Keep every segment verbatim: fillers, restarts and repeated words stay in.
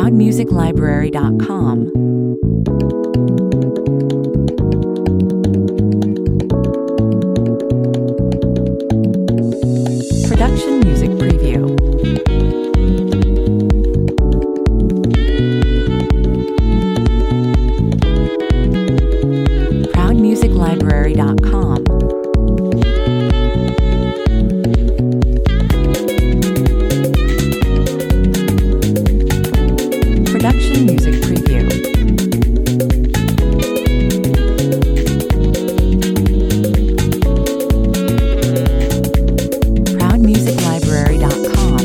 proud music library dot com. Production music preview. proud music library dot com. Production music preview. proud music library dot com.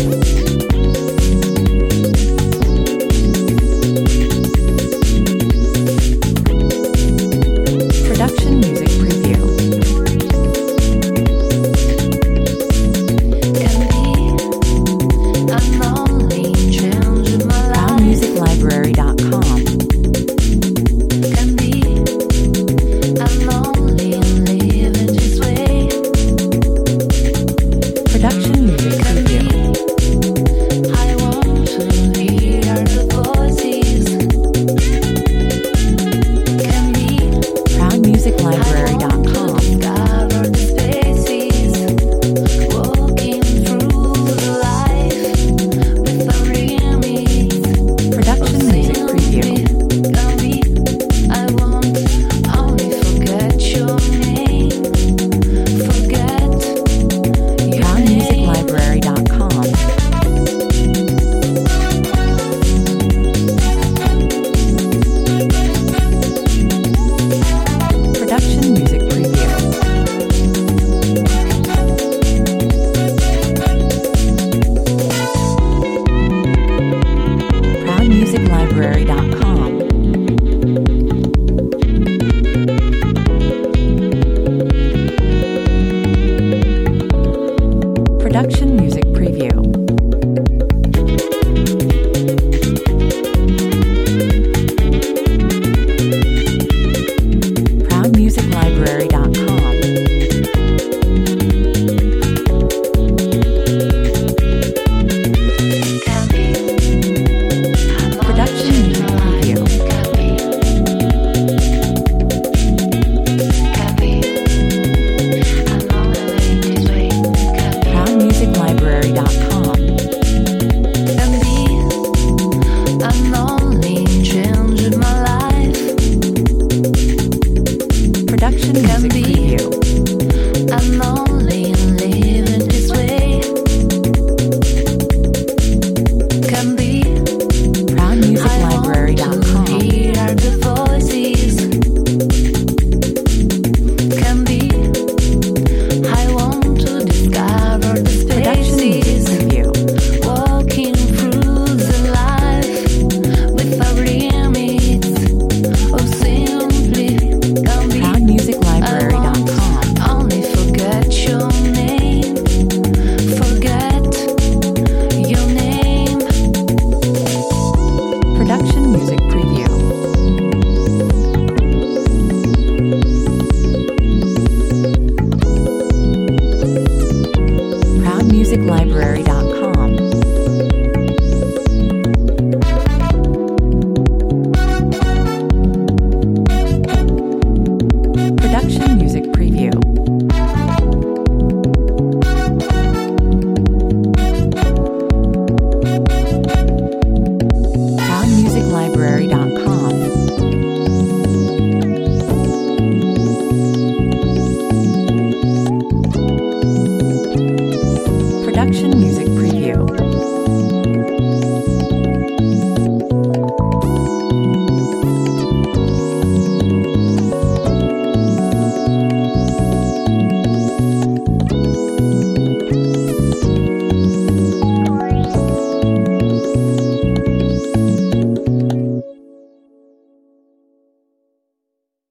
Production music preview. proud music library dot com. Production music preview. proud music library dot com. Production music preview. proud music library dot com. Production music preview. proud music library dot com. Production music preview. proud music library dot com. Production music preview. proud music library dot com. Production music preview. proud music library dot com. Production music preview. proud music library dot com. Production music preview. proud music library dot com.